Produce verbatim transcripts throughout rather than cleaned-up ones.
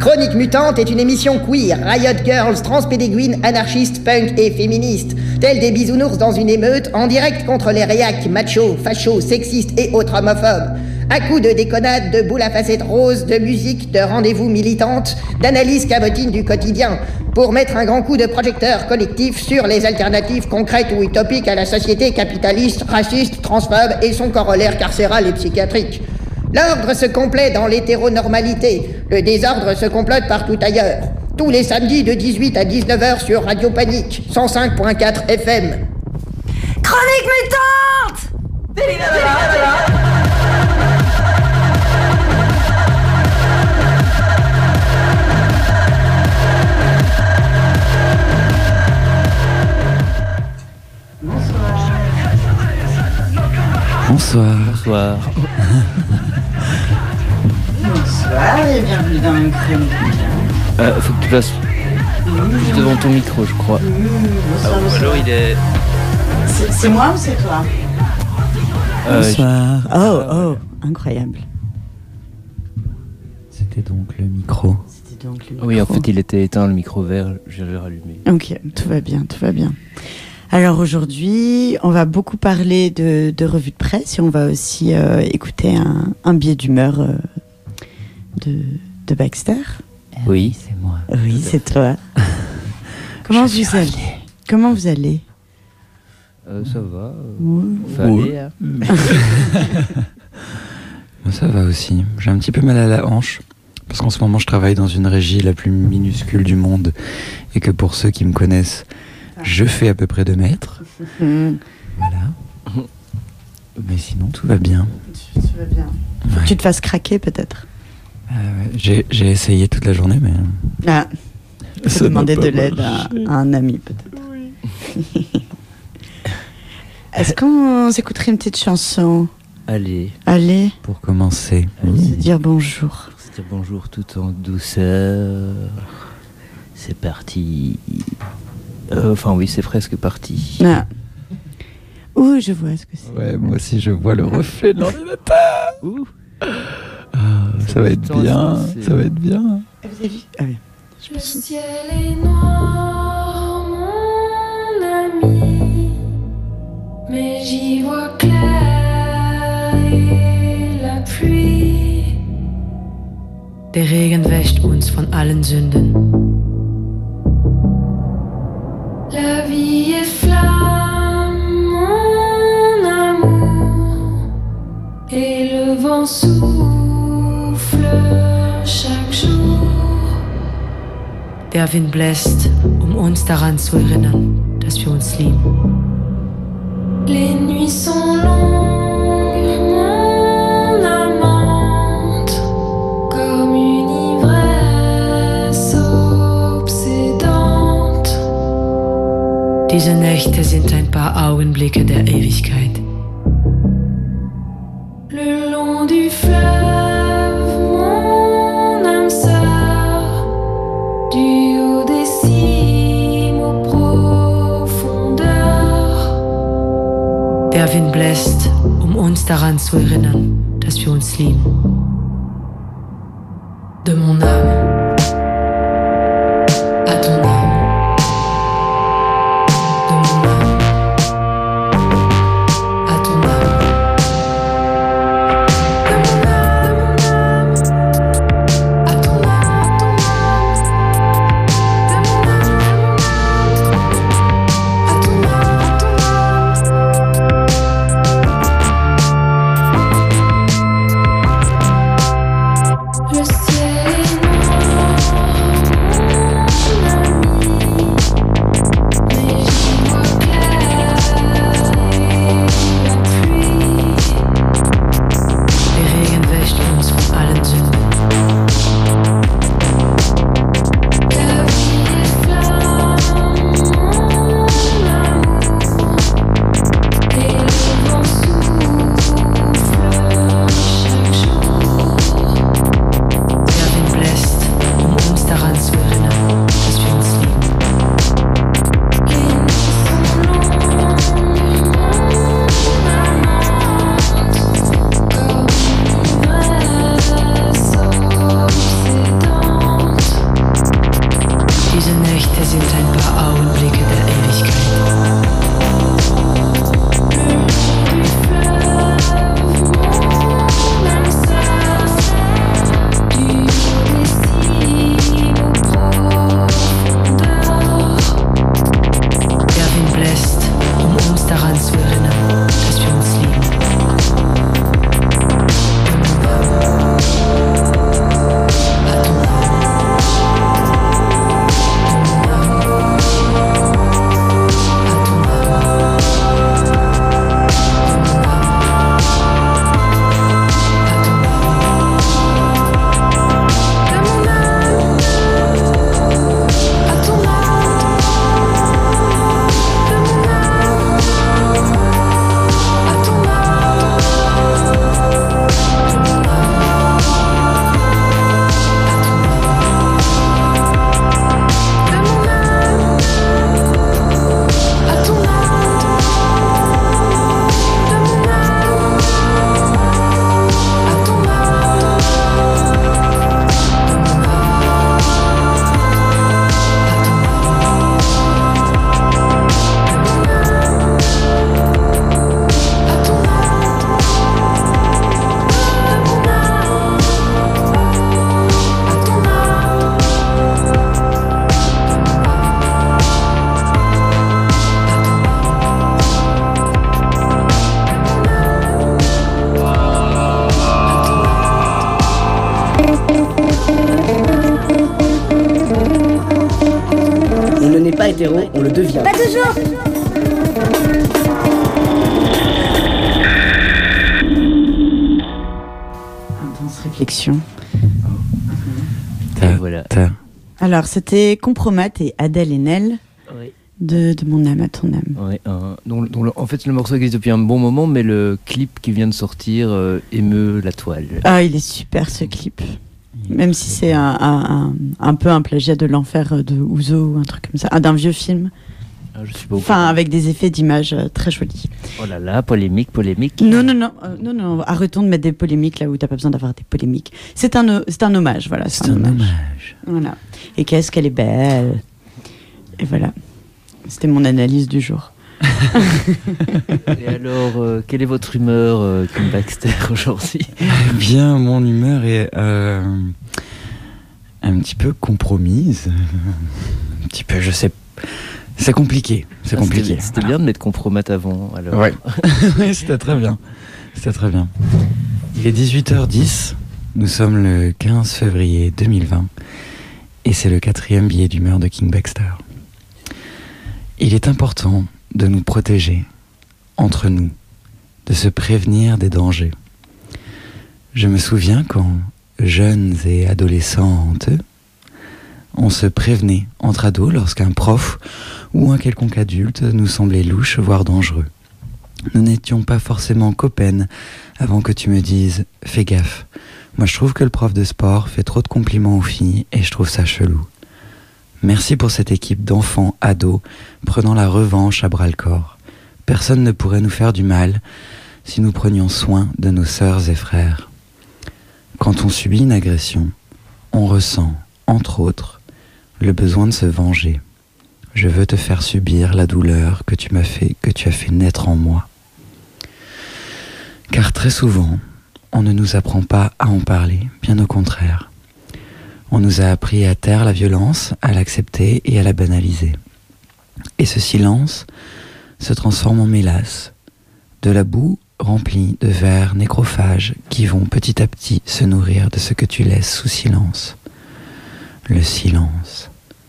Chronique Mutante est une émission queer, riot girls, transpédéguines, anarchistes, punk et féministes. Tels des bisounours dans une émeute, en direct contre les réacs, machos, fachos, sexistes et autres homophobes. À coups de déconnades, de boules à facettes roses, de musique, de rendez-vous militantes, d'analyses cabotines du quotidien, pour mettre un grand coup de projecteur collectif sur les alternatives concrètes ou utopiques à la société capitaliste, raciste, transphobe et son corollaire carcéral et psychiatrique. L'ordre se complaît dans l'hétéronormalité, le désordre se complote partout ailleurs. Tous les samedis de dix-huit à dix-neuf heures sur Radio Panique, cent cinq virgule quatre F M. Chronique Mutante! Bonsoir. Bonsoir. Bonsoir et bienvenue dans une chronique. Euh, faut que tu passes juste devant ton micro, je crois. Mmh, bonsoir, Ah, ou bonsoir. alors il est. C'est, c'est moi ou c'est toi? Euh, Bonsoir. Oh, oh, incroyable. C'était donc le micro. C'était donc le je- Oui, en micro. fait, il était éteint, le micro vert, je l'ai rallumé. Ok, tout va bien, tout va bien. Alors aujourd'hui, on va beaucoup parler de, de revues de presse et on va aussi euh, écouter un, un billet d'humeur euh, de, de Baxter. Oui. C'est moi. Oui, c'est toi. Comment Je suis vous allez revenu. Comment vous allez Euh, ça va. euh, Ouais. Fallait, hein. Ça va aussi. J'ai un petit peu mal à la hanche. Parce qu'en ce moment, je travaille dans une régie la plus minuscule du monde. Et que pour ceux qui me connaissent, je fais à peu près deux mètres. Mmh. Voilà. Mais sinon, tout va bien. Tu, tu vas bien. Faut Ouais. que tu te fasses craquer peut-être. Euh, ouais. j'ai, j'ai essayé toute la journée, mais... Ah, il faut Ça n'a demander pas de l'aide à, marché. à un ami peut-être. Est-ce qu'on s'écouterait une petite chanson? Allez, Allez, Pour commencer... Allez. se dire bonjour. pour se dire bonjour tout en douceur. C'est parti. Euh, Enfin, oui, c'est presque parti. Ah. Ouh, je vois ce que c'est. Ouais, moi aussi, je vois le reflet de l'ordinateur. Ouh. Ah, ça va être Putain, bien. c'est- Ça va être bien. Vous avez vu? Ah oui. Le ciel est noir, mon ami, mais j'y vois clair et la pluie. Der Regen wäscht uns von allen Sünden. La vie est flamme, mon amour, et le vent souffle chaque jour. Der Wind bläst, um uns daran zu erinnern, dass wir uns lieben. Les nuits sont longues, mon amante, comme une ivresse obsédante. Diese Nächte sind ein paar Augenblicke der Ewigkeit. Le long du fleuve, mon âme sœur, du haut des cimes aux profondeurs. Der Wind bläst, um uns daran zu erinnern, dass wir uns lieben. De mon âme à ton âme. De mon âme à ton âme. De mon âme à ton âme. De mon âme à ton âme. hétéro, on le devient. Pas toujours. Intense réflexion. Et voilà. T'as- Alors, c'était Compromat et Adèle Haenel Oui. de, de Mon âme à ton âme. Ouais, un- dont- dont le- en fait, le morceau existe depuis un bon moment, mais le clip qui vient de sortir euh, émeut la toile. Ah, il est super ce clip. Même si c'est un, un, un, un peu un plagiat de l'enfer de Ouzo ou un truc comme ça, ah, d'un vieux film. Ah, je suis pas au Enfin, courant. avec des effets d'image euh, très jolis. Oh là là, polémique, polémique. Non, non, non, euh, non, non, arrêtons de mettre des polémiques là où t'as pas besoin d'avoir des polémiques. C'est un, c'est un hommage, voilà. C'est un hommage. Voilà. Et qu'est-ce qu'elle est belle. Et voilà. C'était mon analyse du jour. Et alors, euh, quelle est votre humeur, euh, Kim Baxter, aujourd'hui? Eh bien, mon humeur est euh, un petit peu compromise. Un petit peu, je sais. C'est compliqué. C'est Ah, compliqué. C'était c'était bien de mettre Compromat avant. Alors. Ouais. Ouais, c'était très bien. C'était très bien. Il est dix-huit heures dix. Nous sommes le quinze février deux mille vingt. Et c'est le quatrième billet d'humeur de King Baxter. Il est important de nous protéger entre nous, de se prévenir des dangers. Je me souviens quand, jeunes et adolescentes, on se prévenait entre ados lorsqu'un prof ou un quelconque adulte nous semblait louche, voire dangereux. Nous n'étions pas forcément copains avant que tu me dises « Fais gaffe, moi je trouve que le prof de sport fait trop de compliments aux filles et je trouve ça chelou. » Merci pour cette équipe d'enfants ados prenant la revanche à bras-le-corps. Personne ne pourrait nous faire du mal si nous prenions soin de nos sœurs et frères. Quand on subit une agression, on ressent, entre autres, le besoin de se venger. Je veux te faire subir la douleur que tu m'as fait, que tu as fait naître en moi. Car très souvent, on ne nous apprend pas à en parler, bien au contraire. On nous a appris à taire la violence, à l'accepter et à la banaliser. Et ce silence se transforme en mélasse, de la boue remplie de vers nécrophages qui vont petit à petit se nourrir de ce que tu laisses sous silence. Le silence.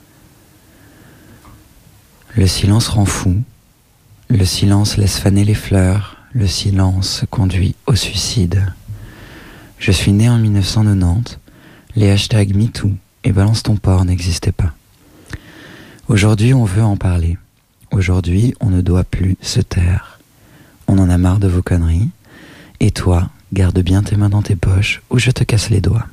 Le silence rend fou, le silence laisse faner les fleurs, le silence conduit au suicide. Je suis né en mille neuf cent quatre-vingt-dix, les hashtags MeToo et Balance ton porc n'existaient pas. Aujourd'hui, on veut en parler. Aujourd'hui, on ne doit plus se taire. On en a marre de vos conneries. Et toi, garde bien tes mains dans tes poches ou je te casse les doigts.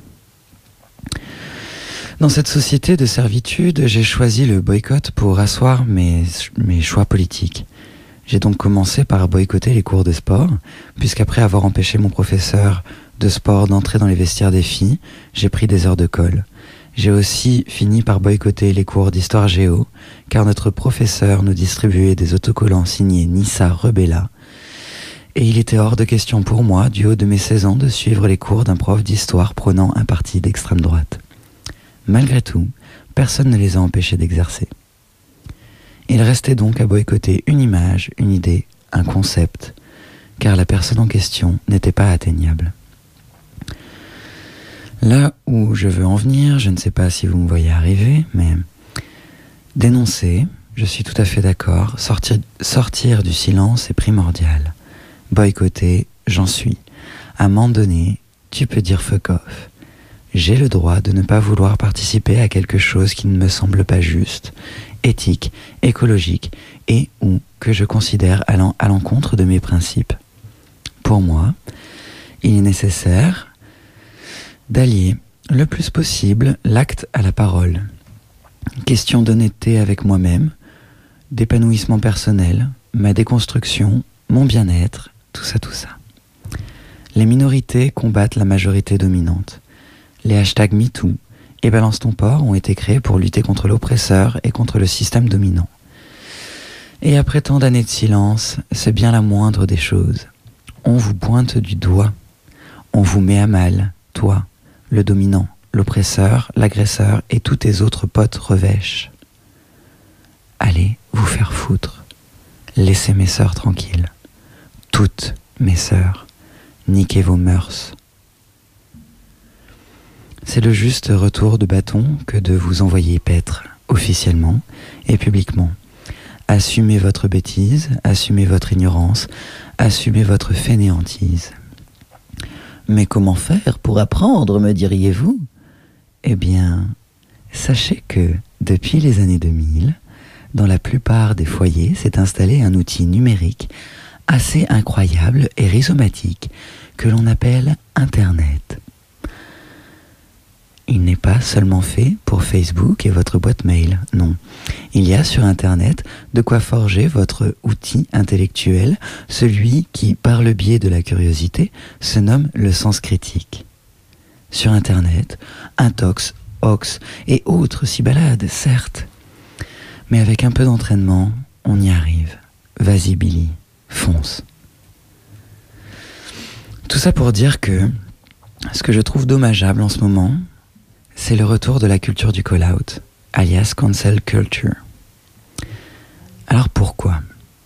Dans cette société de servitude, j'ai choisi le boycott pour asseoir mes, mes choix politiques. J'ai donc commencé par boycotter les cours de sport, puisqu'après avoir empêché mon professeur de sport d'entrer dans les vestiaires des filles, j'ai pris des heures de colle. J'ai aussi fini par boycotter les cours d'histoire géo, car notre professeur nous distribuait des autocollants signés Nissa Rebella, et il était hors de question pour moi, du haut de mes seize ans, de suivre les cours d'un prof d'histoire prônant un parti d'extrême droite. Malgré tout, personne ne les a empêchés d'exercer. Il restait donc à boycotter une image, une idée, un concept, car la personne en question n'était pas atteignable. Là où je veux en venir, je ne sais pas si vous me voyez arriver, mais dénoncer, je suis tout à fait d'accord, sortir, sortir du silence est primordial. Boycotter, j'en suis. À un moment donné, tu peux dire fuck off. J'ai le droit de ne pas vouloir participer à quelque chose qui ne me semble pas juste, éthique, écologique et ou que je considère allant à l'encontre de mes principes. Pour moi, il est nécessaire d'allier le plus possible l'acte à la parole. Question d'honnêteté avec moi-même, d'épanouissement personnel, ma déconstruction, mon bien-être, tout ça, tout ça. Les minorités combattent la majorité dominante. Les hashtags MeToo et Balance ton porc ont été créés pour lutter contre l'oppresseur et contre le système dominant. Et après tant d'années de silence, c'est bien la moindre des choses. On vous pointe du doigt. On vous met à mal, toi, le dominant, l'oppresseur, l'agresseur et tous tes autres potes revêches. Allez vous faire foutre. Laissez mes sœurs tranquilles. Toutes mes sœurs. Niquez vos mœurs. C'est le juste retour de bâton que de vous envoyer paître. officiellement et publiquement. Assumez votre bêtise, assumez votre ignorance, assumez votre fainéantise. Mais comment faire pour apprendre, me diriez-vous ? Eh bien, sachez que depuis les années deux mille, dans la plupart des foyers s'est installé un outil numérique assez incroyable et rhizomatique que l'on appelle Internet. Il n'est pas seulement fait pour Facebook et votre boîte mail, non. Il y a sur Internet de quoi forger votre outil intellectuel, celui qui, par le biais de la curiosité, se nomme le sens critique. Sur Internet, Intox, Ox et autres s'y baladent, certes. Mais avec un peu d'entraînement, on y arrive. Vas-y Billy, fonce. Tout ça pour dire que ce que je trouve dommageable en ce moment, c'est le retour de la culture du call-out, alias cancel culture. Alors pourquoi ?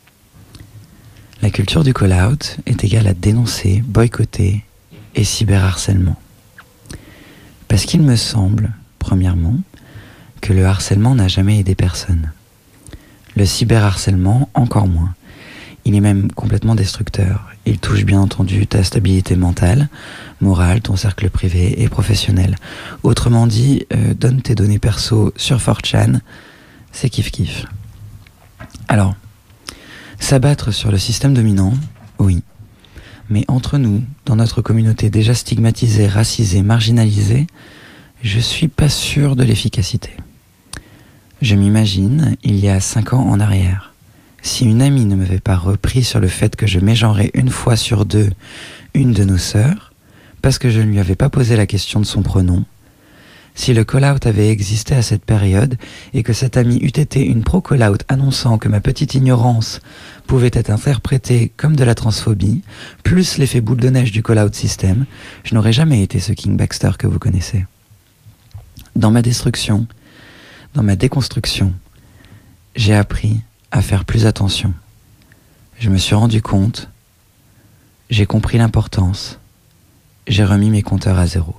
La culture du call-out est égale à dénoncer, boycotter et cyberharcèlement. Parce qu'il me semble, premièrement, que le harcèlement n'a jamais aidé personne. Le cyberharcèlement, encore moins. Il est même complètement destructeur. Il touche bien entendu ta stabilité mentale, morale, ton cercle privé et professionnel. Autrement dit, euh, donne tes données perso sur four chan, c'est kiff-kiff. Alors, s'abattre sur le système dominant, oui. Mais entre nous, dans notre communauté déjà stigmatisée, racisée, marginalisée, je suis pas sûr de l'efficacité. Je m'imagine, il y a cinq ans en arrière, si une amie ne m'avait pas repris sur le fait que je mégenrais une fois sur deux une de nos sœurs, parce que je ne lui avais pas posé la question de son pronom, si le call-out avait existé à cette période et que cette amie eût été une pro-call-out annonçant que ma petite ignorance pouvait être interprétée comme de la transphobie, plus l'effet boule de neige du call-out système, je n'aurais jamais été ce King Baxter que vous connaissez. Dans ma destruction, dans ma déconstruction, j'ai appris à faire plus attention. Je me suis rendu compte, j'ai compris l'importance, j'ai remis mes compteurs à zéro.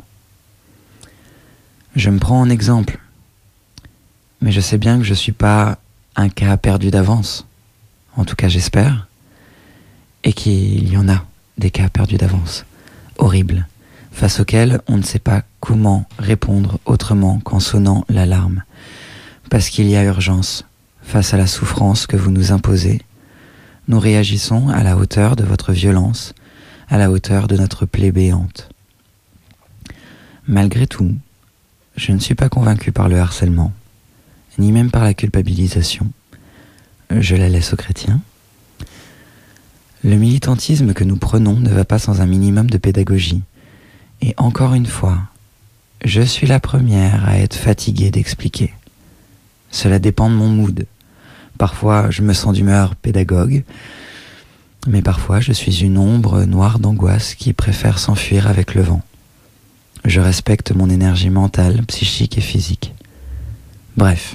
Je me prends en exemple, mais je sais bien que je ne suis pas un cas perdu d'avance, en tout cas j'espère, et qu'il y en a des cas perdus d'avance, horribles, face auxquels on ne sait pas comment répondre autrement qu'en sonnant l'alarme, parce qu'il y a urgence. Face à la souffrance que vous nous imposez, nous réagissons à la hauteur de votre violence, à la hauteur de notre plaie béante. Malgré tout, je ne suis pas convaincu par le harcèlement, ni même par la culpabilisation. Je la laisse aux chrétiens. Le militantisme que nous prenons ne va pas sans un minimum de pédagogie. Et encore une fois, je suis la première à être fatiguée d'expliquer. Cela dépend de mon mood. Parfois, je me sens d'humeur pédagogue, mais parfois, je suis une ombre noire d'angoisse qui préfère s'enfuir avec le vent. Je respecte mon énergie mentale, psychique et physique. Bref.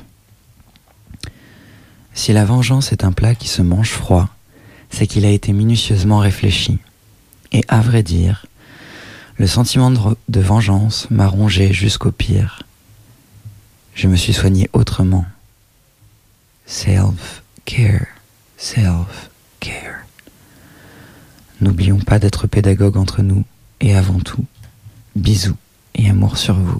Si la vengeance est un plat qui se mange froid, c'est qu'il a été minutieusement réfléchi. Et à vrai dire, le sentiment de, de vengeance m'a rongé jusqu'au pire. Je me suis soigné autrement. Self-care, self-care. N'oublions pas d'être pédagogue entre nous et avant tout, bisous et amour sur vous.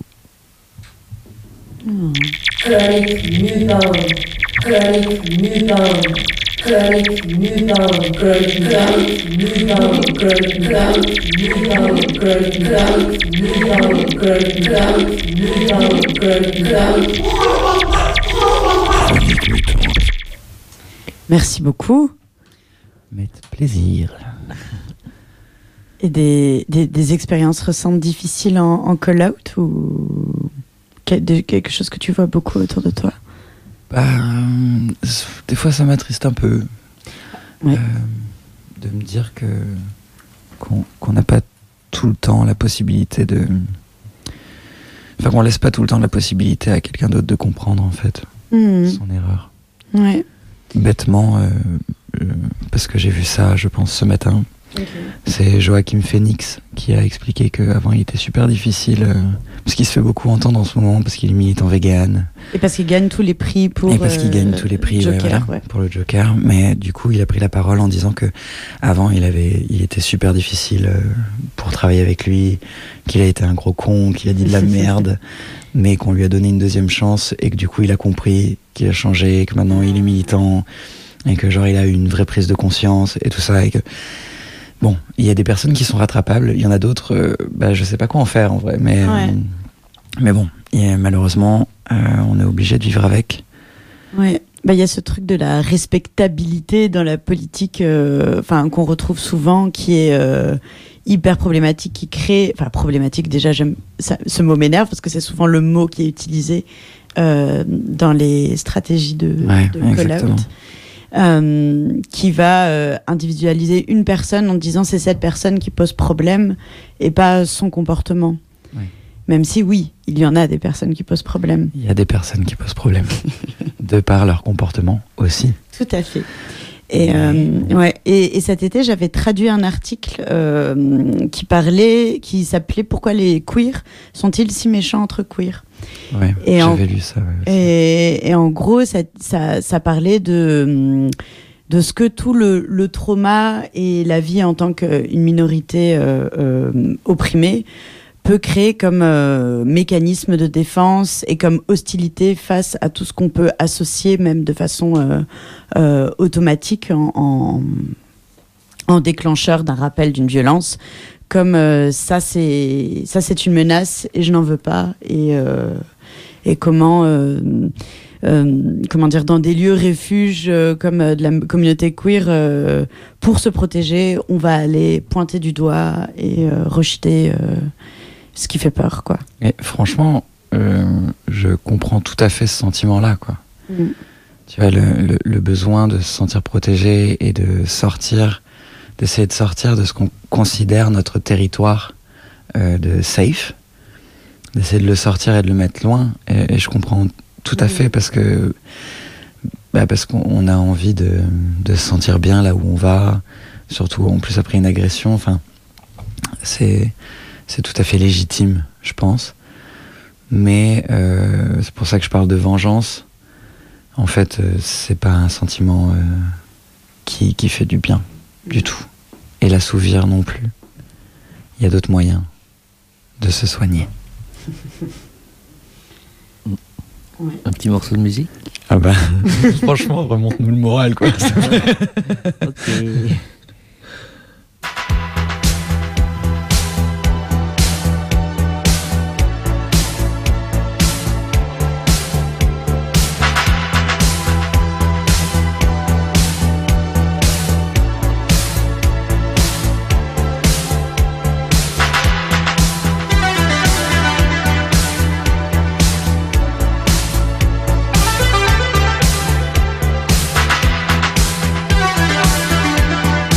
Mmh. Chronique Newborn, Chronique Newborn, Chronique Newborn, Chronique Newborn, Chronique Newborn, Chronique Newborn, Chronique Newborn, Chronique Merci beaucoup. Mais plaisir. Et des, des, des expériences récentes difficiles en, en call-out ou que- de- quelque chose que tu vois beaucoup autour de toi? Bah, euh, des fois, ça m'attriste un peu Ouais. euh, de me dire que qu'on qu'on n'a pas tout le temps la possibilité de... Enfin, qu'on laisse pas tout le temps la possibilité à quelqu'un d'autre de comprendre, en fait, Mmh. son erreur. Ouais. Bêtement, euh, euh, parce que j'ai vu ça, je pense, ce matin. Okay. C'est Joachim Phoenix qui a expliqué qu'avant il était super difficile, euh, parce qu'il se fait beaucoup entendre en ce moment, parce qu'il est militant vegan. Et parce qu'il gagne tous les prix pour. Et parce qu'il euh, gagne tous les prix Joker, ouais, voilà, ouais. pour le Joker. Mais du coup, il a pris la parole en disant que avant, il avait, il était super difficile euh, pour travailler avec lui, qu'il a été un gros con, qu'il a dit de la merde, mais qu'on lui a donné une deuxième chance et que du coup, il a compris qu'il a changé, que maintenant il est militant et que genre il a eu une vraie prise de conscience et tout ça et que bon, il y a des personnes qui sont rattrapables, il y en a d'autres, euh, bah, je sais pas quoi en faire en vrai, mais Ouais. euh, mais bon, et malheureusement, euh, on est obligé de vivre avec. Ouais, bah il y a ce truc de la respectabilité dans la politique, euh, enfin qu'on retrouve souvent, qui est euh, hyper problématique, qui crée, enfin problématique. Déjà, j'aime ça, ce mot m'énerve parce que c'est souvent le mot qui est utilisé euh, dans les stratégies de, Ouais, de exactement. call-out. Euh, qui va euh, individualiser une personne en disant c'est cette personne qui pose problème et pas son comportement. Ouais. Même si oui, il y en a des personnes qui posent problème. Il y a des personnes qui posent problème, de par leur comportement aussi. Tout à fait. Et, euh, ouais. et, et cet été, j'avais traduit un article euh, qui parlait, qui s'appelait « Pourquoi les queers sont-ils si méchants entre queers ?» Ouais, Et j'avais en- lu ça. Ouais, aussi. et, et en gros, ça, ça, ça parlait de, de ce que tout le, le trauma et la vie en tant qu'une minorité euh, euh, opprimée peut créer comme euh, mécanisme de défense et comme hostilité face à tout ce qu'on peut associer, même de façon euh, euh, automatique, en, en, en déclencheur d'un rappel d'une violence. Comme euh, ça, c'est ça, c'est une menace et je n'en veux pas. Et, euh, et comment, euh, euh, comment dire, dans des lieux refuges euh, comme euh, de la communauté queer, euh, pour se protéger, on va aller pointer du doigt et euh, rejeter euh, ce qui fait peur, quoi. Et franchement, euh, je comprends tout à fait ce sentiment-là, quoi. Mm. Tu vois, le, le, le besoin de se sentir protégé et de sortir, d'essayer de sortir de ce qu'on considère notre territoire euh, de safe, d'essayer de le sortir et de le mettre loin. Et, et je comprends tout à Mhm. fait parce que bah parce qu'on a envie de, de se sentir bien là où on va, surtout en plus après une agression. Enfin, c'est c'est tout à fait légitime, je pense. Mais euh, c'est pour ça que je parle de vengeance. En fait, euh, c'est pas un sentiment euh, qui, qui fait du bien, du tout. Et l'assouvir non plus. Il y a d'autres moyens de se soigner. Un petit morceau de musique. Ah bah, franchement, remonte-nous le moral, quoi. Ok. Thank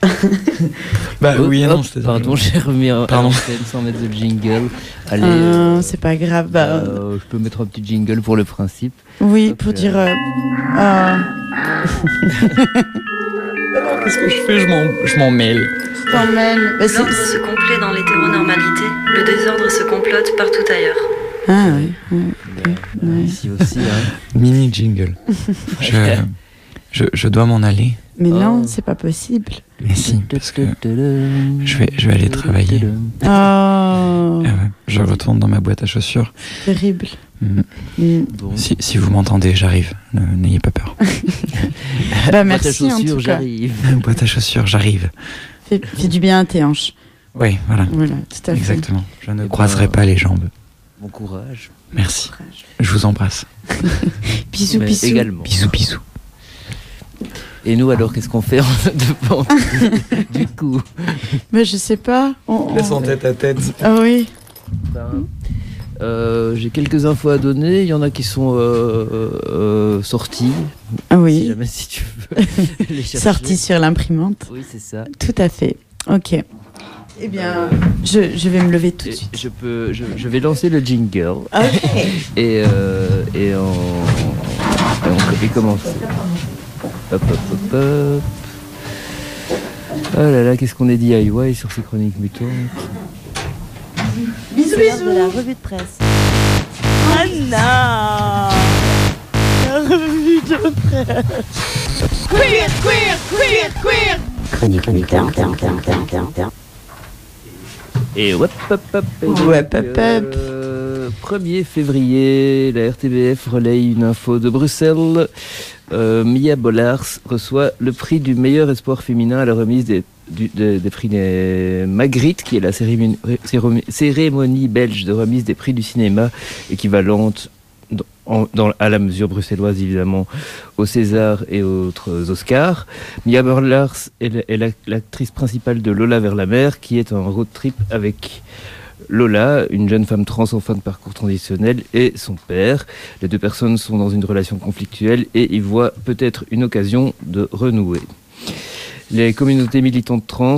Bah Oh, oui et hop, non, c'était Pardon, j'ai remis un Pardon. antenne sans mettre de jingle. Allez, Euh, c'est pas grave. Bah, euh, je peux mettre un petit jingle pour le principe. oui, hop pour là. dire. euh, euh, Qu'est-ce que je fais? Je m'en, je m'en mêle. t'en mêles. Bah, c'est- L'ordre se complaît dans l'hétéronormalité, le désordre se complote partout ailleurs. Ah oui. oui. Bah, Ici aussi, hein. Mini jingle. je, je, je dois m'en aller. Mais Oh. non, c'est pas possible. Mais si, parce que je vais, je vais aller travailler. Oh, Ah ouais, je retourne dans ma boîte à chaussures. terrible. Mm. Mm. Bon. Si, si vous m'entendez, j'arrive. Ne- N'ayez pas peur. Bah, Boîte à merci en chaussures, tout cas. j'arrive. boîte à chaussures, j'arrive. Fais, fais du bien à tes hanches. Oui, voilà. Voilà, tout à fait. Exactement. Je ne Eh ben, croiserai pas les jambes. Bon courage. Merci. Je vous embrasse. Bisous, Mais bisous. également. Bisous, bisous. Et nous, alors, qu'est-ce qu'on fait en devant du coup? Mais je sais pas. On, on- tête à tête. Ah oui. Ben, euh, j'ai quelques infos à donner. Il y en a qui sont euh, euh, sorties. Ah Si oui. jamais, si tu veux les chercher. Sorti sur l'imprimante. Oui, c'est ça. Tout à fait. Ok. Eh bien, je, je vais me lever tout de Et suite. je peux, je, je vais lancer le jingle Ok. et euh, et en et on peut commencer. Hop hop hop hop. Oh là là, qu'est-ce qu'on est D I Y sur ces chroniques mutantes. Bisous, C'est l'heure de la bisous. revue de presse. Ah non. La revue de presse. Queer, queer, queer, queer. Chronique mutante, mutante, mutante, mutante. Et hop hop hop. et donc, Ouais, hop, hop. euh, premier février, la R T B F relaye une info de Bruxelles. Euh, Mia Bollars reçoit le prix du meilleur espoir féminin à la remise des, du- des- des prix des Magritte, qui est la cérémonie, cérémonie- cérémonie belge de remise des prix du cinéma, équivalente dans, en- dans- à la mesure bruxelloise évidemment aux Césars et autres Oscars. Mia Bollars est, la- est la- l'actrice principale de Lola vers la mer, qui est un road trip avec Lola, une jeune femme trans en fin de parcours transitionnel, et son père. Les deux personnes sont dans une relation conflictuelle et y voient peut-être une occasion de renouer. Les communautés militantes trans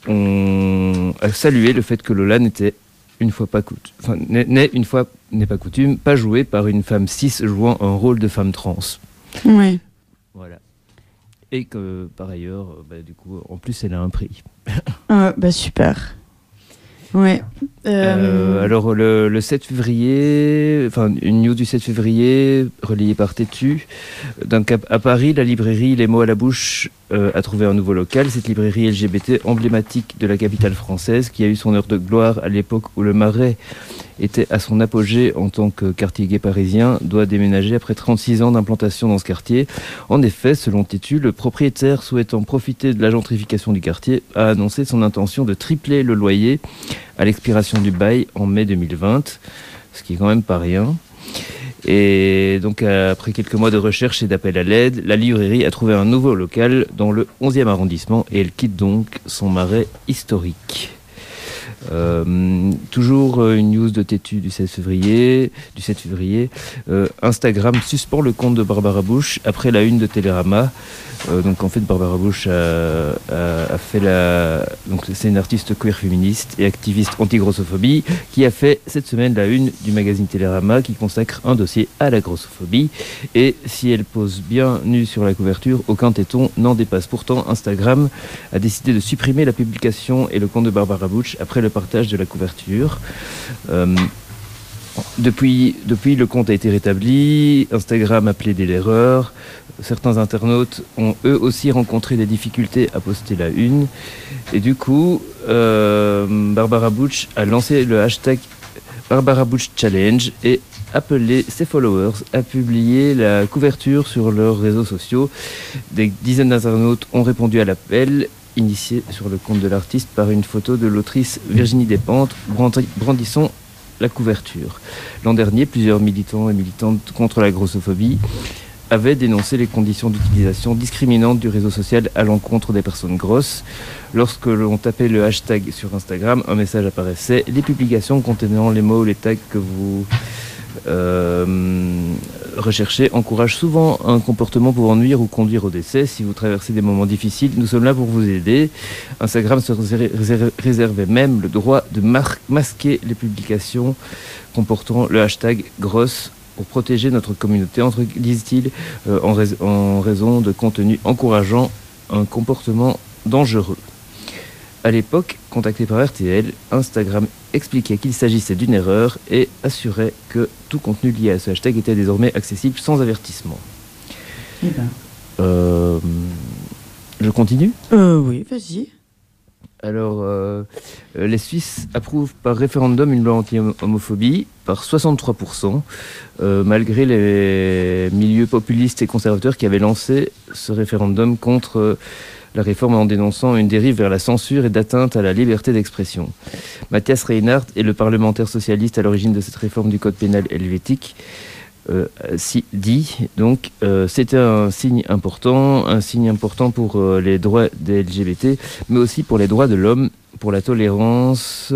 ont salué le fait que Lola n'était une fois pas coutume, enfin, n'est n'est une fois n'est pas coutume, pas jouée par une femme cis jouant un rôle de femme trans. Oui. Voilà. Et que par ailleurs, euh, bah, du coup, en plus, elle a un prix. Ah, bah super. Ouais. Euh, Euh, alors le, le sept février, enfin une news du sept février relayée par Tétu, d'un cap à Paris, la librairie Les mots à la bouche euh, a trouvé un nouveau local. Cette librairie L G B T emblématique de la capitale française, qui a eu son heure de gloire à l'époque où le Marais était à son apogée en tant que quartier gay parisien, doit déménager après trente-six ans d'implantation dans ce quartier. En effet, selon Tétu, le propriétaire, souhaitant profiter de la gentrification du quartier, a annoncé son intention de tripler le loyer à l'expiration du bail en mai deux mille vingt, ce qui est quand même pas rien. Et donc après quelques mois de recherche et d'appel à l'aide, la librairie a trouvé un nouveau local dans le onzième arrondissement et elle quitte donc son Marais historique. Euh, toujours euh, une news de Tétu du sept février. Du sept février, euh, Instagram suspend le compte de Barbara Bush après la une de Télérama. Euh, donc en fait, Barbara Bush a, a, a fait la. Donc c'est une artiste queer féministe et activiste anti-grossophobie qui a fait cette semaine la une du magazine Télérama, qui consacre un dossier à la grossophobie. Et si elle pose bien nue sur la couverture, aucun téton n'en dépasse. Pourtant, Instagram a décidé de supprimer la publication et le compte de Barbara Bush après le partage de la couverture. Euh, Depuis, depuis, le compte a été rétabli, Instagram a plaidé l'erreur, certains internautes ont eux aussi rencontré des difficultés à poster la une, et du coup, euh, Barbara Bush a lancé le hashtag Barbara Bush Challenge et appelé ses followers à publier la couverture sur leurs réseaux sociaux. Des dizaines d'internautes ont répondu à l'appel, initié sur le compte de l'artiste par une photo de l'autrice Virginie Despentes brandi- brandissant la couverture. L'an dernier, plusieurs militants et militantes contre la grossophobie avaient dénoncé les conditions d'utilisation discriminantes du réseau social à l'encontre des personnes grosses. Lorsque l'on tapait le hashtag sur Instagram, un message apparaissait. Les publications contenant les mots ou les tags que vous, euh, recherché encourage souvent un comportement pouvant nuire ou conduire au décès. Si vous traversez des moments difficiles, nous sommes là pour vous aider. Instagram se réserve- réservait même le droit de mar- masquer les publications comportant le hashtag grosse pour protéger notre communauté, entre, disent-ils, euh, en, rais- en raison de contenu encourageant un comportement dangereux. À l'époque, contacté par R T L, Instagram expliquait qu'il s'agissait d'une erreur et assurait que tout contenu lié à ce hashtag était désormais accessible sans avertissement. Eh ben. Euh, je continue ? Euh, oui, vas-y. Alors, euh, euh, les Suisses approuvent par référendum une loi anti-homophobie par soixante-trois pour cent, euh, malgré les milieux populistes et conservateurs qui avaient lancé ce référendum contre euh, la réforme en dénonçant une dérive vers la censure et d'atteinte à la liberté d'expression. Matthias Reinhardt est le parlementaire socialiste à l'origine de cette réforme du code pénal helvétique. Euh, si, dit donc euh, c'était un signe important, un signe important pour euh, les droits des L G B T, mais aussi pour les droits de l'homme, pour la tolérance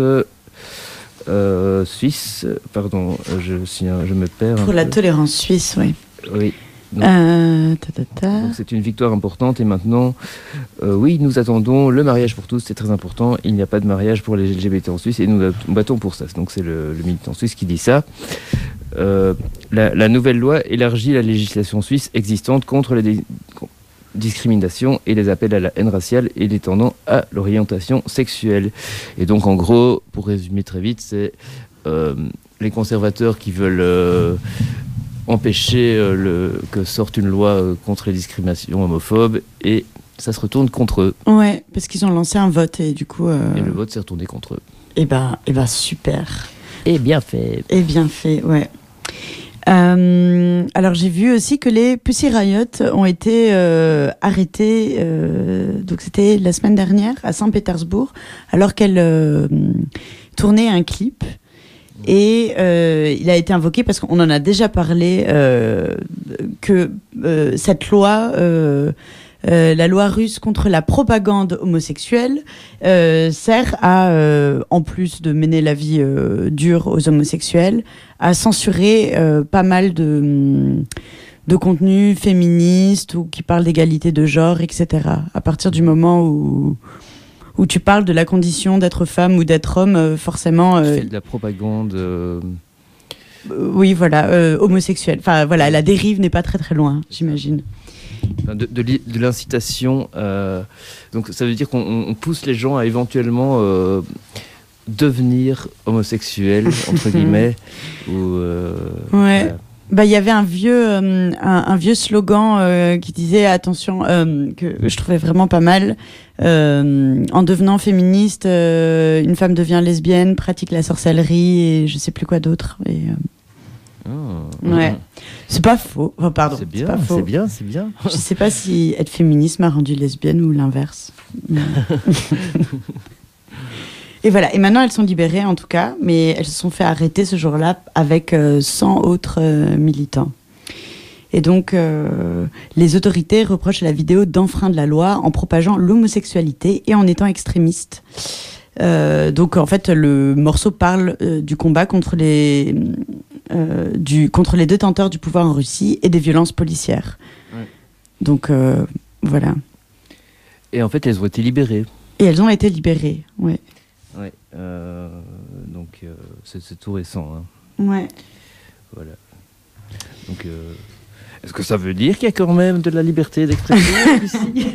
euh, suisse. Pardon, je, je me perds. Pour la peu. Tolérance suisse, oui. Oui. Donc, euh, ta, ta, ta. donc c'est une victoire importante et maintenant, euh, oui, nous attendons le mariage pour tous, c'est très important. Il n'y a pas de mariage pour les L G B T en Suisse et nous nous battons pour ça. Donc c'est le, le militant suisse qui dit ça. Euh, la, la nouvelle loi élargit la législation suisse existante contre les dé- discriminations et les appels à la haine raciale et les tendant à l'orientation sexuelle. Et donc en gros, pour résumer très vite, c'est euh, les conservateurs qui veulent euh, empêcher euh, le, que sorte une loi euh, contre les discriminations homophobes et ça se retourne contre eux. Ouais, parce qu'ils ont lancé un vote et du coup... Euh... Et le vote s'est retourné contre eux. Eh ben, eh ben super. Et bien fait. Et bien fait, ouais. Euh, alors j'ai vu aussi que les Pussy Riot ont été euh, arrêtés, euh, donc c'était la semaine dernière à Saint-Pétersbourg, alors qu'elles euh, tournaient un clip. Et euh, il a été invoqué, parce qu'on en a déjà parlé, euh, que euh, cette loi... Euh, Euh, la loi russe contre la propagande homosexuelle euh, sert à, euh, en plus de mener la vie euh, dure aux homosexuels, à censurer euh, pas mal de, de contenus féministes ou qui parlent d'égalité de genre, et cetera. À partir du moment où, où tu parles de la condition d'être femme ou d'être homme, euh, forcément... Euh, c'est de la propagande... Euh... Euh, oui, voilà, euh, homosexuelle. Enfin, voilà, la dérive n'est pas très très loin, j'imagine. De, de, de l'incitation. Euh, donc ça veut dire qu'on on pousse les gens à éventuellement euh, devenir homosexuels, entre guillemets. ou, euh, ouais. Voilà. Bah, il y avait un vieux, euh, un, un vieux slogan euh, qui disait attention, euh, que je trouvais vraiment pas mal. Euh, en devenant féministe, euh, une femme devient lesbienne, pratique la sorcellerie et je sais plus quoi d'autre. Et, euh, Oh. ouais, c'est pas faux. Enfin, pardon, c'est bien, c'est pas faux. c'est bien, c'est bien. Je sais pas si être féministe m'a rendue lesbienne ou l'inverse. Mais... Et voilà. Et maintenant, elles sont libérées en tout cas, mais elles se sont fait arrêter ce jour-là avec euh, cent autres euh, militants. Et donc, euh, les autorités reprochent à la vidéo d'enfreindre la loi en propageant l'homosexualité et en étant extrémiste. Euh, donc, en fait, le morceau parle euh, du combat contre les, euh, du, contre les détenteurs du pouvoir en Russie et des violences policières. Ouais. Donc, euh, voilà. Et en fait, elles ont été libérées. Et elles ont été libérées, ouais. Ouais. Euh, donc, euh, c'est, c'est tout récent. Hein. Ouais. Voilà. Donc, euh, est-ce que ça veut dire qu'il y a quand même de la liberté d'expression ici?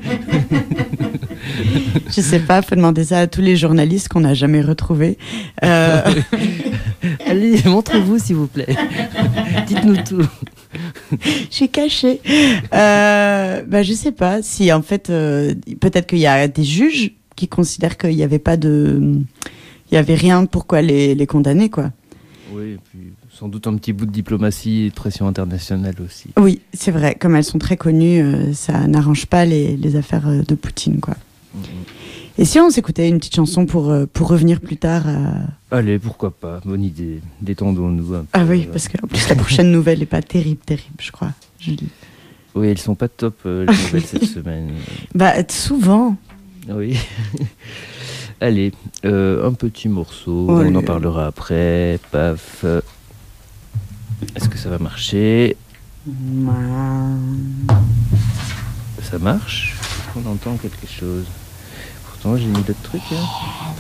Je sais pas, faut demander ça à tous les journalistes qu'on n'a jamais retrouvés. Euh... Allez, montrez-vous s'il vous plaît. Dites-nous tout. Je suis cachée. Euh, bah, je sais pas si en fait, euh, peut-être qu'il y a des juges qui considèrent qu'il n'y avait pas de, il y avait rien pourquoi les, les condamner, quoi. Oui, et puis sans doute un petit bout de diplomatie et de pression internationale aussi. Oui, c'est vrai. Comme elles sont très connues, euh, ça n'arrange pas les, les affaires de Poutine, quoi. Mmh. Et si on s'écoutait une petite chanson pour, euh, pour revenir plus tard à... Allez, pourquoi pas, bonne idée. Détendons-nous un peu. Ah oui, parce qu'en plus la prochaine nouvelle n'est pas terrible, terrible, je crois. Je... Oui, elles sont pas top, euh, les nouvelles cette semaine. Bah, souvent. Oui. Allez, euh, un petit morceau, oh, on le... en parlera après, paf. Est-ce que ça va marcher ? Ça marche ? On entend quelque chose. Pourtant, j'ai mis d'autres trucs. Hein.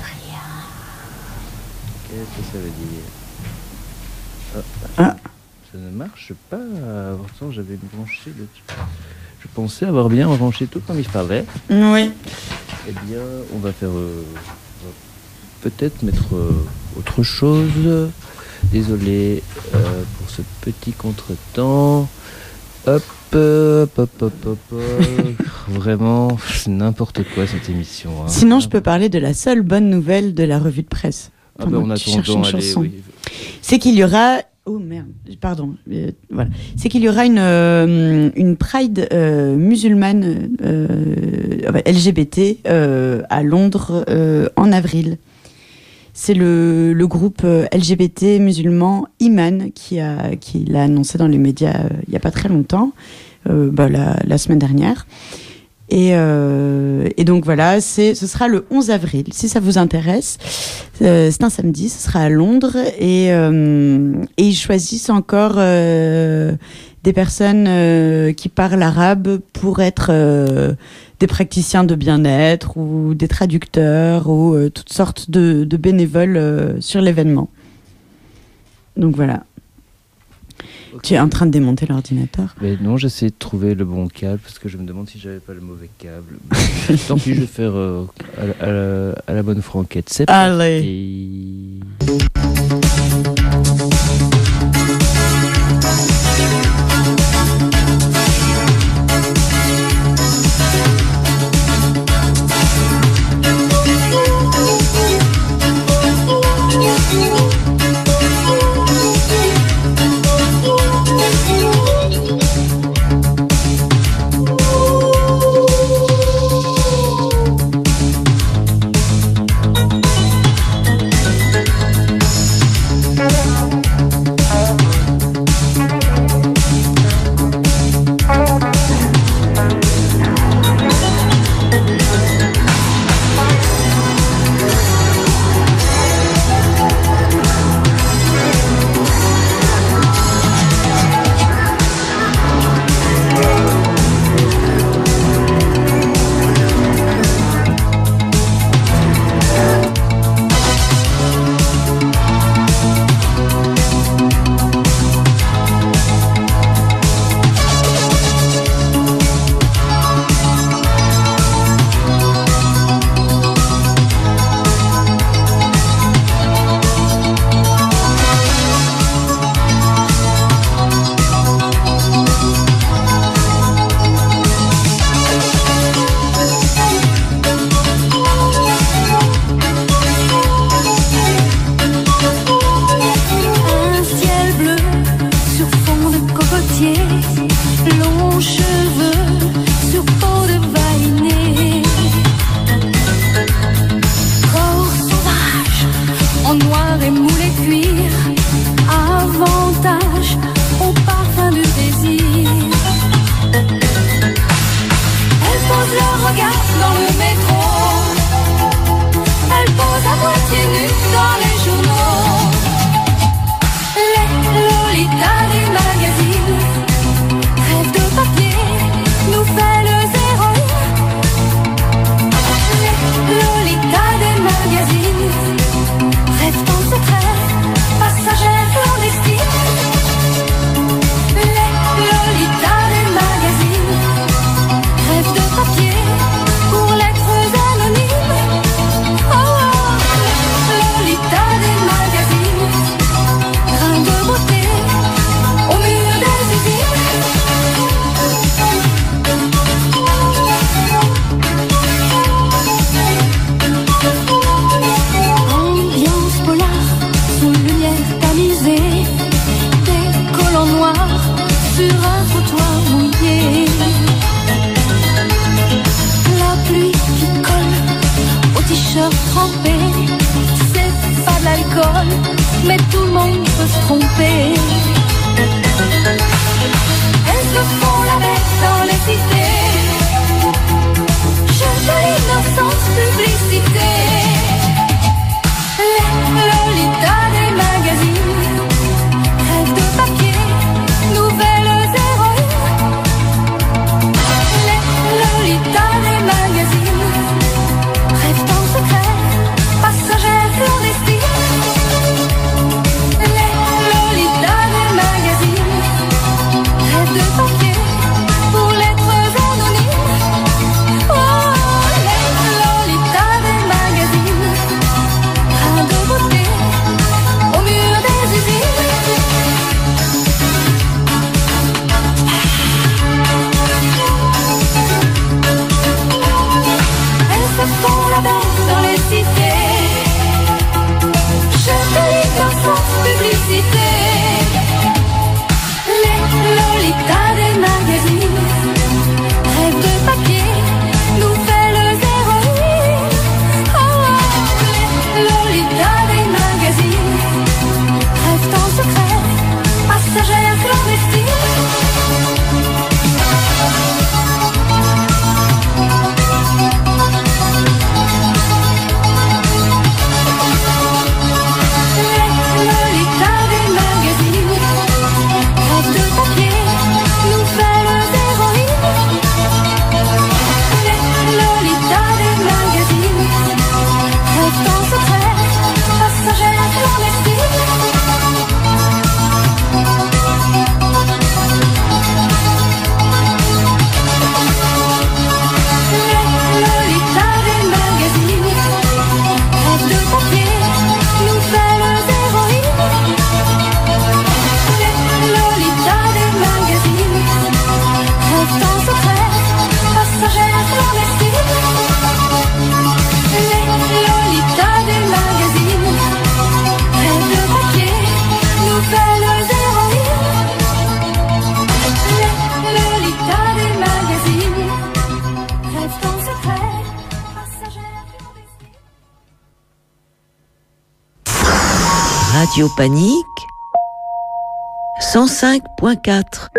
Qu'est-ce que ça veut dire ? Oh. Ah. Ça ne marche pas. Pourtant, j'avais branché le... Je pensais avoir bien branché tout comme il fallait. Oui. Eh bien, on va faire... Euh, on va peut-être mettre euh, autre chose. Désolé euh, pour ce petit contretemps. Hop, hop, hop, hop, hop, hop. Vraiment, c'est n'importe quoi cette émission. Hein. Sinon, je peux parler de la seule bonne nouvelle de la revue de presse. Ah ben, on attend une aller, oui. C'est qu'il y aura... Oh merde, pardon. Euh, voilà. C'est qu'il y aura une, euh, une Pride euh, musulmane euh, L G B T euh, à Londres euh, en avril. C'est le, le groupe L G B T musulman Iman qui, a, qui l'a annoncé dans les médias euh, il n'y a pas très longtemps, euh, bah, la, la semaine dernière. Et, euh, et donc voilà, c'est, ce sera le onze avril. Si ça vous intéresse, euh, c'est un samedi, ce sera à Londres. Et, euh, et ils choisissent encore euh, des personnes euh, qui parlent arabe pour être euh, des praticiens de bien-être ou des traducteurs ou euh, toutes sortes de, de bénévoles euh, sur l'événement. Donc voilà. Okay. Tu es en train de démonter l'ordinateur ? Mais non, j'essaie de trouver le bon câble parce que je me demande si j'avais pas le mauvais câble. Tant pis, je vais faire euh, à, la, à, la, à la bonne franquette. C'est Allez. parti. Mais tout le monde peut se tromper. Elles se font la bête dans les cités. Je de l'innocence publicité. Les Lolitas des magazines rêvent de papier. la bête dans les cités. Je te lis dans sans publicité. Les lolitas des magazines rêvent de papier, nouvelles héroïnes. Oh, oh, les lolitas des magazines rêvent en secret, passagères clandestines. Radio Panique cent cinq point quatre.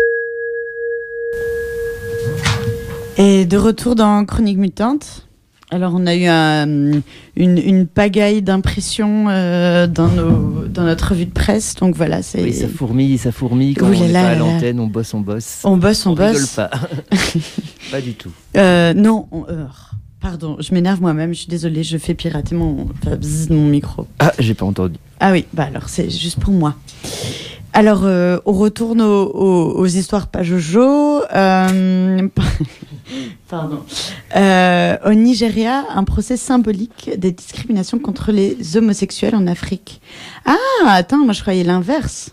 Et de retour dans Chronique Mutante. Alors on a eu un, une, une pagaille d'impressions euh, dans, nos, dans notre revue de presse. Donc voilà, c'est... Oui, ça fourmille, ça fourmille. Quand Ouh on là n'est là pas à là là. l'antenne, on bosse, on bosse. On bosse, on, On rigole bosse. pas. Pas du tout. Euh, non, on, euh, pardon, je m'énerve moi-même, je suis désolée, je fais pirater mon, enfin, bzzz, mon micro. Ah, j'ai pas entendu. Ah oui, bah alors c'est juste pour moi. Alors, euh, on retourne aux, aux, aux histoires pas Jojo. Euh, pardon. Euh, au Nigeria, un procès symbolique des discriminations contre les homosexuels en Afrique. Ah, attends, moi je croyais l'inverse.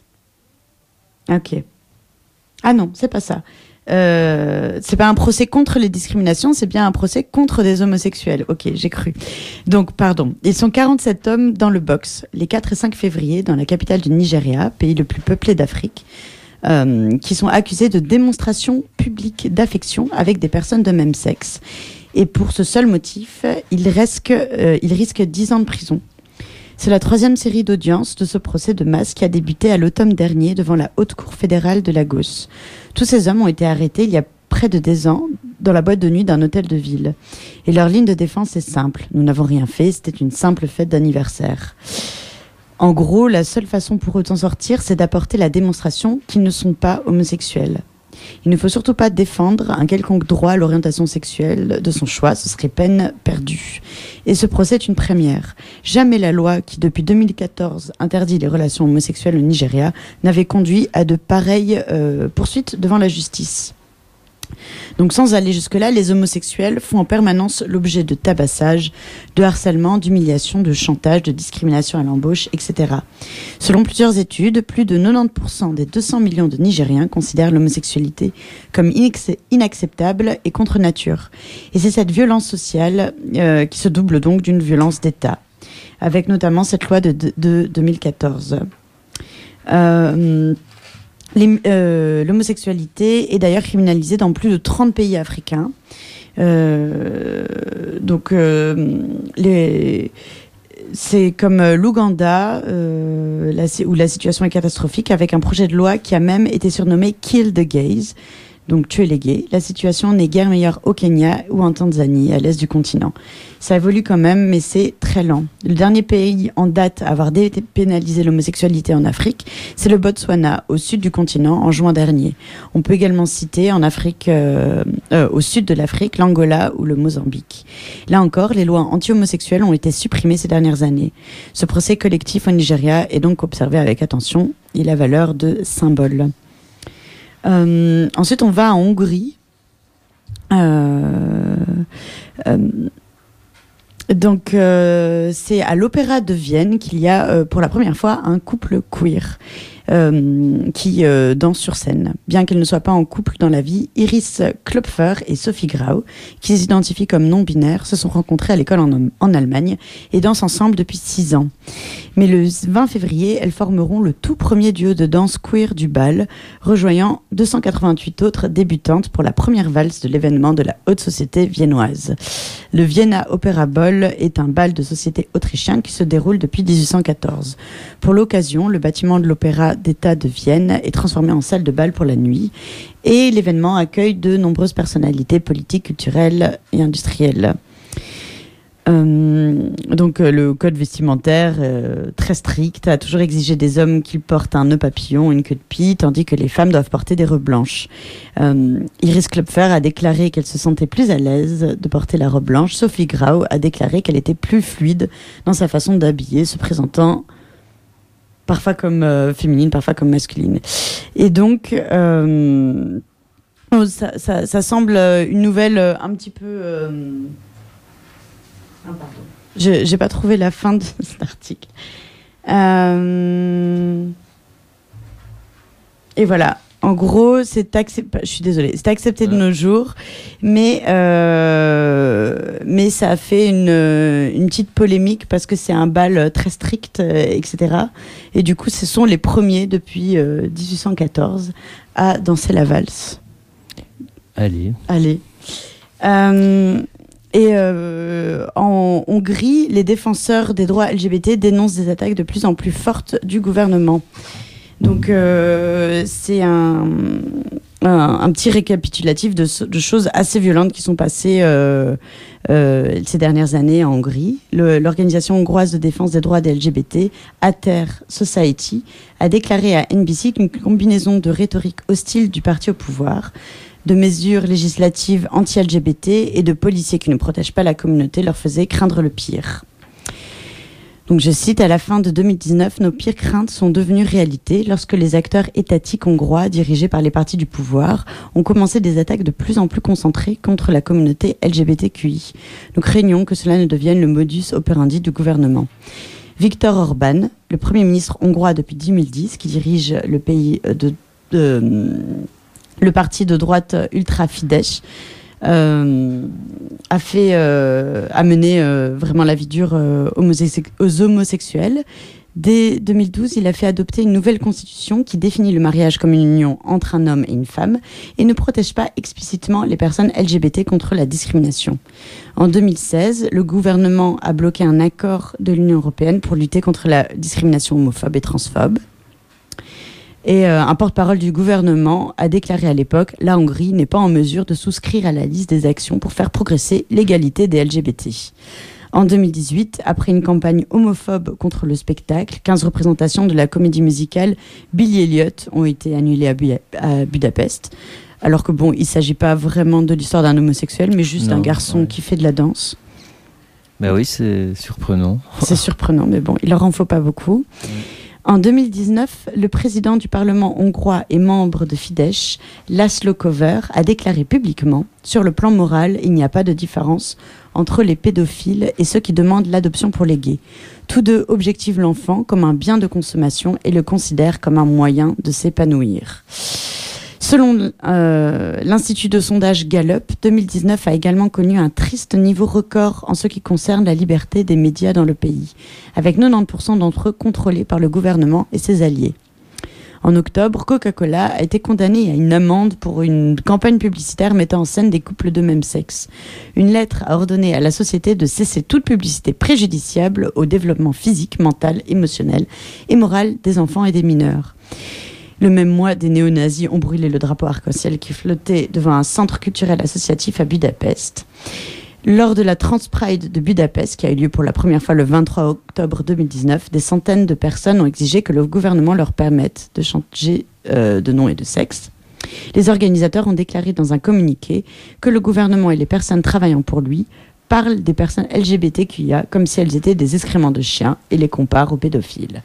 Ok. Ah non, c'est pas ça. Euh, c'est pas un procès contre les discriminations, c'est bien un procès contre des homosexuels. Ok, j'ai cru. Donc, pardon. Ils sont quarante-sept hommes dans le box, les quatre et cinq février, dans la capitale du Nigeria, pays le plus peuplé d'Afrique, euh, qui sont accusés de démonstration publique d'affection avec des personnes de même sexe. Et pour ce seul motif, ils risquent, euh, ils risquent dix ans de prison. C'est la troisième série d'audience de ce procès de masse qui a débuté à l'automne dernier devant la Haute Cour fédérale de Lagos. Tous ces hommes ont été arrêtés il y a près de dix ans dans la boîte de nuit d'un hôtel de ville. Et leur ligne de défense est simple. Nous n'avons rien fait, c'était une simple fête d'anniversaire. En gros, la seule façon pour eux de s'en sortir, c'est d'apporter la démonstration qu'ils ne sont pas homosexuels. Il ne faut surtout pas défendre un quelconque droit à l'orientation sexuelle de son choix, ce serait peine perdue. Et ce procès est une première. Jamais la loi qui, depuis deux mille quatorze, interdit les relations homosexuelles au Nigeria n'avait conduit à de pareilles euh, poursuites devant la justice. Donc sans aller jusque-là, les homosexuels font en permanence l'objet de tabassage, de harcèlement, d'humiliation, de chantage, de discrimination à l'embauche, et cetera. Selon plusieurs études, plus de quatre-vingt-dix pour cent des deux cents millions de Nigériens considèrent l'homosexualité comme inex- inacceptable et contre nature. Et c'est cette violence sociale euh, qui se double donc d'une violence d'État, avec notamment cette loi de, de, de deux mille quatorze. Euh... Les, euh, l'homosexualité est d'ailleurs criminalisée dans plus de trente pays africains. Euh, donc, euh, les, c'est comme l'Ouganda, euh, la, où la situation est catastrophique, avec un projet de loi qui a même été surnommé « Kill the Gays », donc tuer les gays. La situation n'est guère meilleure au Kenya ou en Tanzanie, à l'est du continent. Ça évolue quand même, mais c'est très lent. Le dernier pays en date à avoir dépénalisé l'homosexualité en Afrique, c'est le Botswana, au sud du continent, en juin dernier. On peut également citer en Afrique, euh, euh, au sud de l'Afrique, l'Angola ou le Mozambique. Là encore, les lois anti-homosexuelles ont été supprimées ces dernières années. Ce procès collectif au Nigeria est donc observé avec attention. Il a valeur de symbole. Euh, ensuite, on va en Hongrie. Euh, euh, donc, euh, c'est à l'Opéra de Vienne qu'il y a euh, pour la première fois un couple queer. euh, qui euh, dansent sur scène. Bien qu'elles ne soient pas en couple dans la vie, Iris Klopfer et Sophie Grau, qui s'identifient comme non-binaires, se sont rencontrées à l'école en, en Allemagne et dansent ensemble depuis six ans. Mais le vingt février, elles formeront le tout premier duo de danse queer du bal, rejoignant deux cent quatre-vingt-huit autres débutantes pour la première valse de l'événement de la haute société viennoise. Le Vienna Opera Ball est un bal de société autrichien qui se déroule depuis dix-huit cent quatorze. Pour l'occasion, le bâtiment de l'Opéra d'État de Vienne est transformé en salle de bal pour la nuit et l'événement accueille de nombreuses personnalités politiques, culturelles et industrielles. Euh, donc euh, le code vestimentaire euh, très strict a toujours exigé des hommes qu'ils portent un nœud papillon, une queue de pie, tandis que les femmes doivent porter des robes blanches. Euh, Iris Klopfer a déclaré qu'elle se sentait plus à l'aise de porter la robe blanche. Sophie Grau a déclaré qu'elle était plus fluide dans sa façon d'habiller, se présentant parfois comme euh, féminine, parfois comme masculine. Et donc euh, ça, ça, ça semble une nouvelle un petit peu... Euh, Ah, pardon. Je j'ai pas trouvé la fin de cet article. Euh... Et voilà. En gros, c'est accepté. Je suis désolée. C'est accepté ouais. de nos jours, mais euh... mais ça a fait une une petite polémique parce que c'est un bal très strict, euh, et cetera. Et du coup, ce sont les premiers depuis euh, dix-huit cent quatorze à danser la valse. Allez. Allez. Euh... Et euh, en Hongrie, les défenseurs des droits L G B T dénoncent des attaques de plus en plus fortes du gouvernement. Donc euh, c'est un, un, un petit récapitulatif de, de choses assez violentes qui sont passées euh, euh, ces dernières années en Hongrie. Le, l'organisation hongroise de défense des droits des L G B T, Ater Society, a déclaré à N B C qu'une combinaison de rhétorique hostile du parti au pouvoir, de mesures législatives anti-L G B T et de policiers qui ne protègent pas la communauté leur faisaient craindre le pire. Donc je cite, à la fin de deux mille dix-neuf, nos pires craintes sont devenues réalité lorsque les acteurs étatiques hongrois, dirigés par les partis du pouvoir, ont commencé des attaques de plus en plus concentrées contre la communauté L G B T Q I. Nous craignons que cela ne devienne le modus operandi du gouvernement. Viktor Orban, le Premier ministre hongrois depuis deux mille dix, qui dirige le pays de... de le parti de droite ultra-Fidesz, euh, a fait, euh, a mené euh, vraiment la vie dure euh, homose- aux homosexuels. Dès deux mille douze, il a fait adopter une nouvelle constitution qui définit le mariage comme une union entre un homme et une femme et ne protège pas explicitement les personnes L G B T contre la discrimination. En deux mille seize, le gouvernement a bloqué un accord de l'Union européenne pour lutter contre la discrimination homophobe et transphobe. Et euh, un porte-parole du gouvernement a déclaré à l'époque « La Hongrie n'est pas en mesure de souscrire à la liste des actions pour faire progresser l'égalité des L G B T ». En deux mille dix-huit, après une campagne homophobe contre le spectacle, quinze représentations de la comédie musicale Billy Elliot ont été annulées à, Bu- à Budapest. Alors que bon, il ne s'agit pas vraiment de l'histoire d'un homosexuel, mais juste non, d'un garçon ouais. qui fait de la danse. Bah oui, c'est surprenant. C'est surprenant, mais bon, il leur en faut pas beaucoup. Ouais. En deux mille dix-neuf, le président du Parlement hongrois et membre de Fidesz, Laszlo Kövér, a déclaré publiquement « Sur le plan moral, il n'y a pas de différence entre les pédophiles et ceux qui demandent l'adoption pour les gays. Tous deux objectivent l'enfant comme un bien de consommation et le considèrent comme un moyen de s'épanouir. » Selon euh, l'Institut de sondage Gallup, deux mille dix-neuf a également connu un triste niveau record en ce qui concerne la liberté des médias dans le pays, avec quatre-vingt-dix pour cent d'entre eux contrôlés par le gouvernement et ses alliés. En octobre, Coca-Cola a été condamné à une amende pour une campagne publicitaire mettant en scène des couples de même sexe. Une lettre a ordonné à la société de cesser toute publicité préjudiciable au développement physique, mental, émotionnel et moral des enfants et des mineurs. Le même mois, des néo-nazis ont brûlé le drapeau arc-en-ciel qui flottait devant un centre culturel associatif à Budapest. Lors de la Trans Pride de Budapest, qui a eu lieu pour la première fois le vingt-trois octobre deux mille dix-neuf, des centaines de personnes ont exigé que le gouvernement leur permette de changer euh, de nom et de sexe. Les organisateurs ont déclaré dans un communiqué que le gouvernement et les personnes travaillant pour lui parlent des personnes L G B T Q I A comme si elles étaient des excréments de chiens et les comparent aux pédophiles.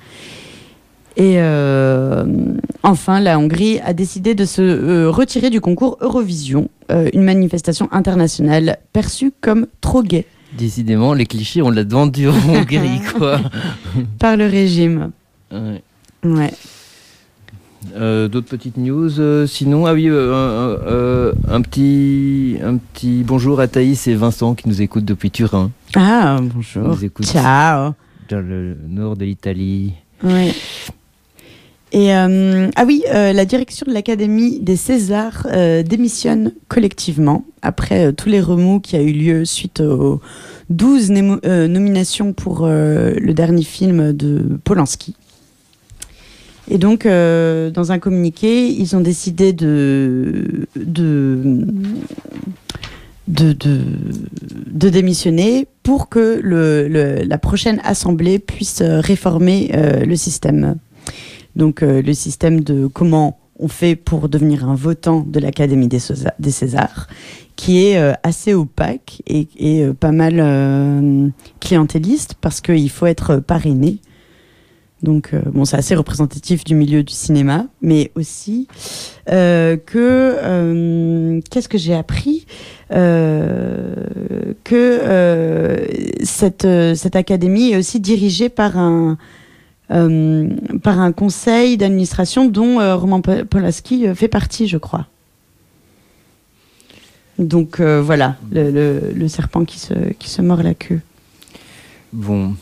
Et euh, enfin, la Hongrie a décidé de se euh, retirer du concours Eurovision, euh, une manifestation internationale perçue comme trop gay. Décidément, les clichés, on l'a vendu en Hongrie, quoi. Par le régime. Ouais. Ouais. Euh, d'autres petites news, euh, sinon, ah oui, euh, euh, euh, un, petit, un petit bonjour à Thaïs et Vincent qui nous écoutent depuis Turin. Ah, bonjour. Ils nous écoutent Ciao. dans le nord de l'Italie. Oui. Et euh, ah oui, euh, la direction de l'Académie des Césars euh, démissionne collectivement après euh, tous les remous qui a eu lieu suite aux douze némo- euh, nominations pour euh, le dernier film de Polanski. Et donc, euh, dans un communiqué, ils ont décidé de de, de, de, de démissionner pour que le, le, la prochaine assemblée puisse réformer euh, le système. Donc, euh, le système de comment on fait pour devenir un votant de l'Académie des, César, des Césars, qui est euh, assez opaque et, et euh, pas mal euh, clientéliste parce qu'il faut être parrainé. Donc, euh, bon, c'est assez représentatif du milieu du cinéma, mais aussi euh, que... Euh, qu'est-ce que j'ai appris euh, Que euh, cette, cette académie est aussi dirigée par un, euh, par un conseil d'administration dont euh, Roman Polanski fait partie, je crois. Donc, euh, voilà, le, le, le serpent qui se, qui se mord la queue. Bon...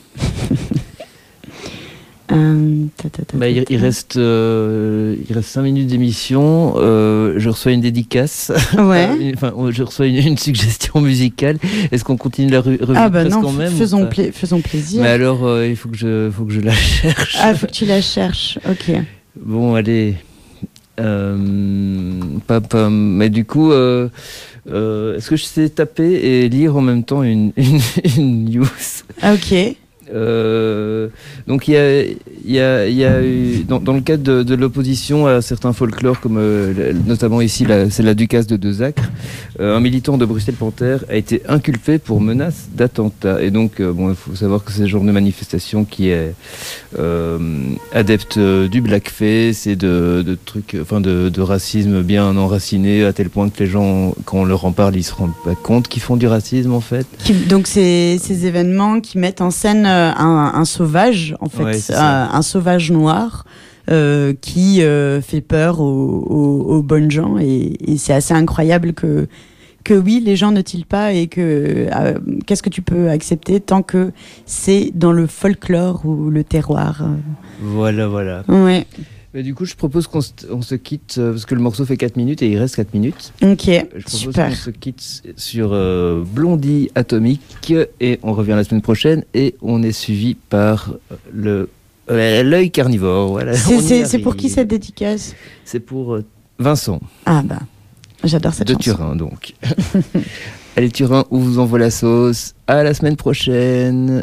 Euh, ta, ta, ta, bah, il, il reste euh, il reste cinq minutes d'émission. Euh, je reçois une dédicace. Ouais. Enfin, je reçois une, une suggestion musicale. Est-ce qu'on continue la revue de ah bah presse non, quand même faisons, pla- faisons plaisir. Mais alors, euh, il faut que je faut que je la cherche. Ah, faut que tu la cherches. Ok. Bon, allez. Euh, pas, pas, mais du coup, euh, euh, est-ce que je sais taper et lire en même temps une, une, une news? Ah, ok. Euh, donc il y a, il y a, il y a eu, dans, dans le cadre de, de l'opposition à certains folklores, comme euh, notamment ici la, c'est la Ducasse de Dezacre, euh, un militant de Bruxelles Panthère a été inculpé pour menace d'attentat. Et donc, euh, bon, il faut savoir que c'est le genre de manifestation qui est euh, adepte euh, du blackface et de, de trucs, enfin de, de racisme bien enraciné, à tel point que les gens, quand on leur en parle, ils se rendent pas compte qu'ils font du racisme en fait. Qui, donc c'est ces événements qui mettent en scène euh, Un, un sauvage, en fait, ouais, un, un sauvage noir euh, qui euh, fait peur aux, aux, aux bonnes gens, et, et c'est assez incroyable que que oui, les gens ne tilent pas, et que euh, qu'est-ce que tu peux accepter tant que c'est dans le folklore ou le terroir. Euh. Voilà, voilà. Ouais. Mais du coup, je propose qu'on se, on se quitte, euh, parce que le morceau fait quatre minutes et il reste quatre minutes. Ok, je propose super. qu'on se quitte sur euh, Blondie Atomique et on revient la semaine prochaine et on est suivi par le, euh, l'œil carnivore. Voilà, c'est, c'est, c'est pour qui cette dédicace? C'est pour euh, Vincent. Ah bah, j'adore cette de chanson. De Turin, donc. Allez, Turin, on vous envoie la sauce. À la semaine prochaine.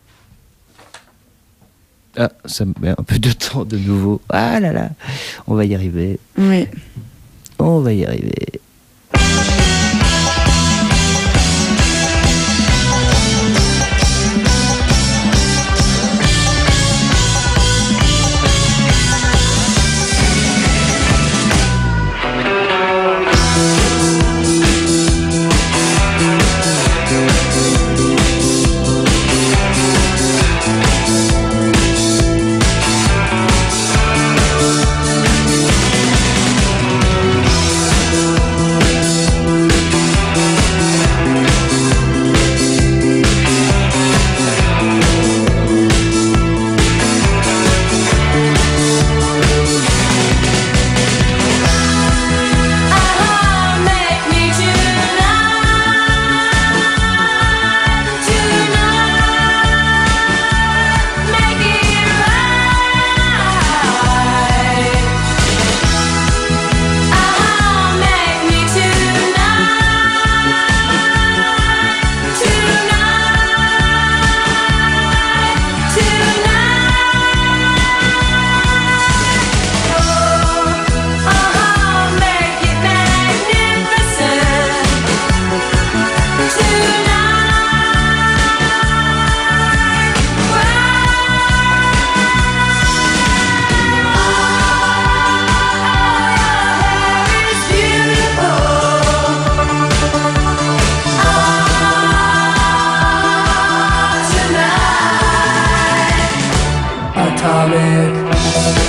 Ah, ça me met un peu de temps de nouveau. Ah là là, on va y arriver. Oui. On va y arriver. Atomic.